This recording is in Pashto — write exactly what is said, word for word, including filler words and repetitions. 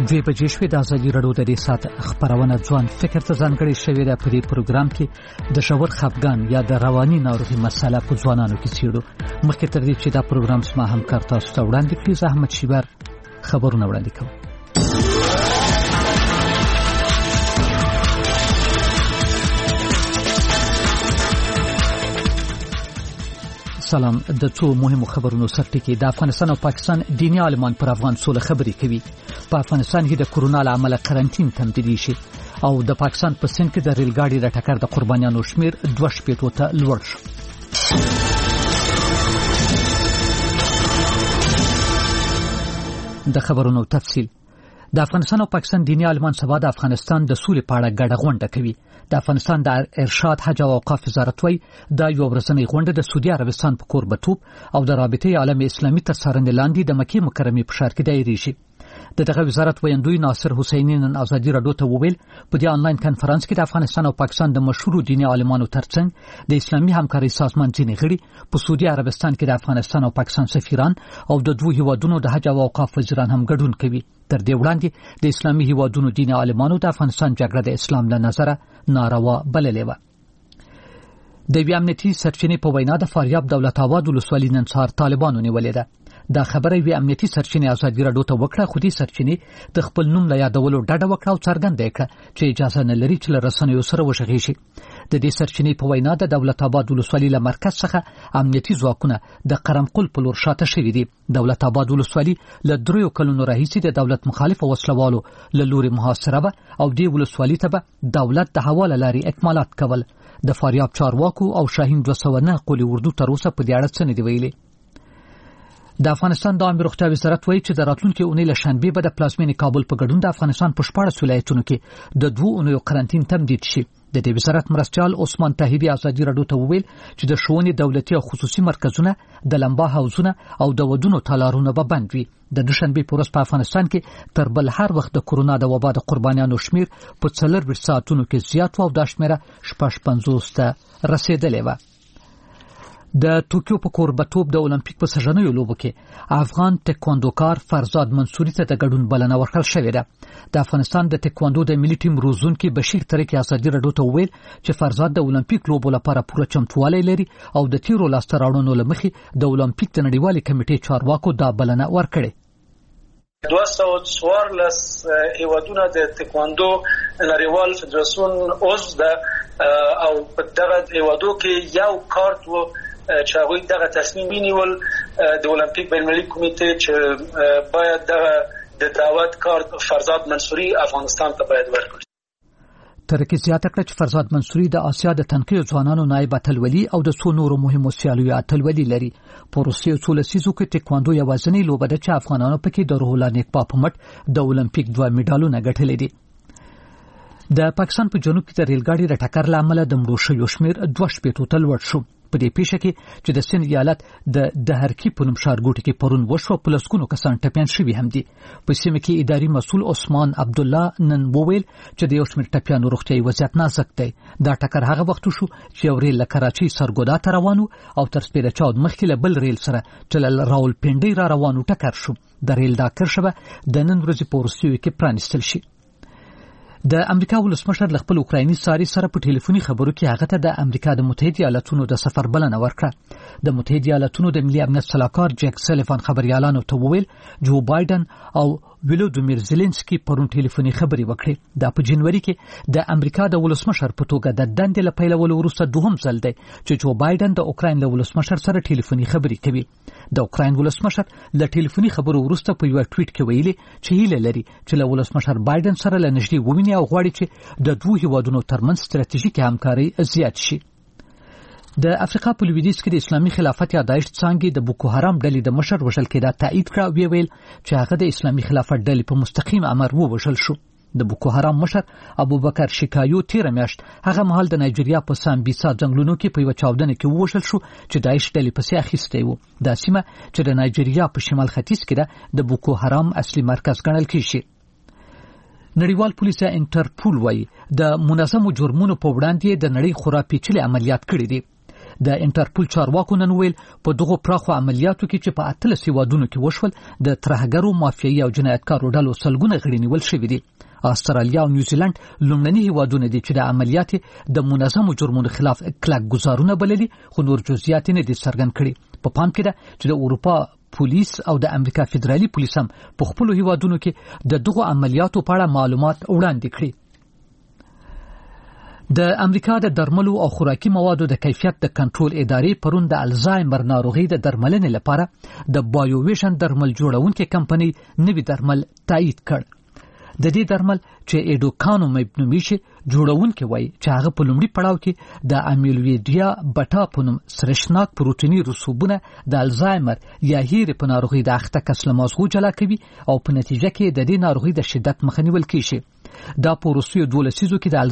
دوی بجې شوې د ازادي راډیو د دې ساعت خبرونه ځوان فکر ته ځانګړې شوې ده. په دې پروګرام کې د شاور خفګان یا د رواني ناروغي مسله په ځوانانو کې څېړو. مخکې تر دې چې دا پروګرام سما همکار تاسو ته وړاندې کړي، زه احمد شیبر خبرونه وړاندې کوم. سلام. د څو مهمو خبرونو سرټکی. د افغانستان او پاکستان دیني عالمان پر افغان سوله خبرې کوي. په افغانستان کې د کورونا له امله قرنټین تمدیدي شي او د پاکستان په سند کې د ریل ګاډي د ټکر د قربانیانو شمیر دوه شپېتو ته لوړ شو. د خبرونو تفصیل. د افغانستان او پاکستان دیني عالمان سبا د افغانستان د سولې په اړه ګډه غونډه کوي. د افغانستان د ارشاد حج او اوقاف وزارت وايي دا یو ورځنۍ غونډه د سعودي عربستان په کوربتوب او د رابطې عالم اسلامي تر څارنې لاندې د مکې مکرمې په ښار کې دایریږي. د دغه وزارت ویاندوی ناصر حسینی نن ازادي راډیو ته وویل په دې آنلاین کانفرنس کې د افغانستان او پاکستان د مشهور دیني عالمانو ترڅنګ د اسلامي همکارۍ سازمان ځینې غړي په سعودي عربستان کې د افغانستان او پاکستان سفیران او د دوه هیوادونو د حج او اوقاف وزیران هم ګډون کوي. تر دې وړاندې د اسلامي هیوادونو دیني عالمانو د افغانستان جګړه د اسلام له نظره ناروا بللې و. د وی امنیتي سرچینې په وینا د فاریاب دولت آباد ولسوالۍ نن سهار طالبانو نیولې ده. دا خبره وی امنیتي سرچینې ازادي راډیو ته وکړه، خو دې سرچینې د خپل نوم له یادولو ډډه وکړه او څرګنده کړه چې اجازه نه لري چې له رسنیو سره وشغې شي. د دې سرچینې په وینا د دولت آباد ولسوالۍ له مرکز څخه امنیتي ځواکونه د قرمقل په لور شاته شوي دي. دولت آباد ولسوالۍ له دریو کلونو راهیسې د دولت مخالف وسلوالو له لوري محاصره به او دې ولسوالۍ ته به دولت د حواله لاري اکمالات کول. د فاریاب چارواکو او شاهین دوه سوه نه قولي اردو تر اوسه په دې اړه څه نه دی ویلي. د افغانستان د عامه روغتیا وزارت وایي چې د راتلونکي اونۍ له شنبې به د پلازمینې کابل په ګډون د افغانستان په شپاړس ولایتونو کې د دوه اونیو قرنټین تمدید شي. د دې وزارت مرستیال عثمان طاهبي ازادي راډیو ته وویل چې د ښوونې دولتي او خصوصي مرکزونه، د لمبا حوزونه او د ودونو تالارونه به بند وي. د دوشنبې په ورځ په افغانستان کې تر بل هر وخت د کورونا د وبا د قربانیانو شمیر په څلورویشت ساعتونو کې زیات و او دا شمیره شپږ پنځوس ته رسیدلې و. د ټوکیو په کوربتوب د اولمپیک په سژنیو لوبو کې افغان ټیکواندوکار فرزاد منصوري ته د ګډون بلنه ورکړل شوې ده. د افغانستان د ټیکواندو د ملي ټیم روزونکي بشیر ترکی ازادي راډیو ته وویل چې فرزاد د اولمپیک لوبو لپاره پوره چمتووالی لري او د تیرو لاسته راوړنو له مخې د اولمپیک د نړیوالې کمیټې چارواکو دا بلنه ورکړې. دوه سوه څوارلس هیوادونه د ټیکواندو نړیوال فدراسیون عضو ده او په دغه هیوادو کې یو کارت و چې هغوی دغه تصمیم ونیول د اولمپیک بین‌المللي کمیټې چې باید دغه د دعوت کارت فرزاد منصوري افغانستان ته باید ورکړي. ترکي زیاته کړه چې فرزاد منصوري د آسیا د تنقیو ځوانانو نایب اتلولي او د څو نورو مهمو سیالیو اتلولي لري. په روسیې څو لسیزو کې ټیکواندو یوازینۍ لوبه ده چې افغانانو پکې د روح الله نیکبا په مټ د اولمپیک دوه میډالونه ګټلي دي. د پاکستان په جنوب کې د ریل ګاډي د ټکر له امله د مړو شویو شمیر دوه شپېتو ته لوړ شو. په دې پیښه کې چې د سند ایالت د دهرکی په نوم ښارګوټي کې پرون وشو په لسګونو کسان ټپیان شوي هم دي. په سیمه کې اداري مسؤل عثمان عبدالله نن وویل چې د یو شمېر ټپیانو روغتیايي وضعیت نازک دی. دا ټکر هغه وخت شو چې یو ریل له کراچۍ سرګودا ته روانو او تر سپېره چاود مخکې له بل ریل سره چې له راولپنډۍ را روانو ټکر شو. د ریل دا کرښه به د نن ورځې په وروستیو کې پرانیستل شي. د امریکا ولسمشر له خپل اوکرایني ساري سره په ټلیفوني خبرو کې هغه ته د امریکا د متحده ایالاتونو د سفر بلنه ورکړه. د متحده ایالاتونو د ملي امنیت سلاکار جیک سلیوان خبريالانو ته وویل جو بایدن او ولودیمیر زيلنسکي پرون ټلیفوني خبري وکړي. دا په جنوري کې د امریکا د ولسمشر په توګه د دندې له پیلولو وروسته دوهم ځل دی چې جو بایدن د اوکراین له ولسمشر سره ټلیفوني خبري کوي. د اوکراین ولسمشر له ټلیفوني خبرو وروسته په یو ټویټ کې ویلي چې هیله لري چې له ولسمشر بایدن سره له نږدې وویني او غواړي چې د دوه هیوادونو ترمنځ ستراتیژیکه همکاري زیات شي. د افریقا په لویدیځ کې د اسلامي خلافت یا داعش څانګې د بوکو حرام ډلې د مشر وژل کېدا تایید کړ او ویل چې هغه د اسلامي خلافت ډلې په مستقیم امر ووژل شو. د بوکو حرام مشر ابوبکر شکایو تیر میاشت هغه مهال د نایجیریا په سامبیسا ځنګلونو کې په یو چاودنه کې ووژل شو چې داعش ډلې پسې اخیسته و. دا سیمه چې د نایجیریا په شمال ختیځ کې ده د بوکو حرام اصلي مرکز ګڼل کیږي. نړیوال پولیس انټرپول وايي د منظمو جرمونو په وړاندې د نړۍ خورا پیچلي عملیات کړي دي. د انټرپول چارواکو نن ویل په دغو پراخو عملیاتو کې چې په اتلس هیوادونو کې وشول د ترهګرو مافیایي او جنایتکارو ډلو سلګونه غړي نیول شوي دي. استرالیا او نیوزیلند لومړني هیوادونه دي چې د عملیات د منظمو جرمونو خلاف کلک گزارونه بللي، خو نور جزئیات نه دي څرګند کړي. په پام کې ده چې د اروپا پولیس او د امریکا فدرالي پولیس هم په خپل هیوادونو کې د دغو عملیاتو په اړه معلومات وړاندې کړي. د امریکا د درملو او خوراکي موادو د کیفیت د کنټرول ادارې پرون د الزایمر ناروغي د درملنې لپاره د بایوویژن درمل جوړونکې کمپنۍ نوي درمل تایید کړ. د دې درمل چې ایډوکانومیب نومیږي جوړونکي وایي چې هغه په لومړي پړاو کې د امیلویډیا بټا په نوم سرشناک پروتیني رسوبونه د الزایمر یا هیرې په ناروغي د اخته کس له مازغو جلا کوي او په نتیجه کې د دې ناروغي د شدت مخه نیول کیږي. دا په وروستیو دولسیزو کې د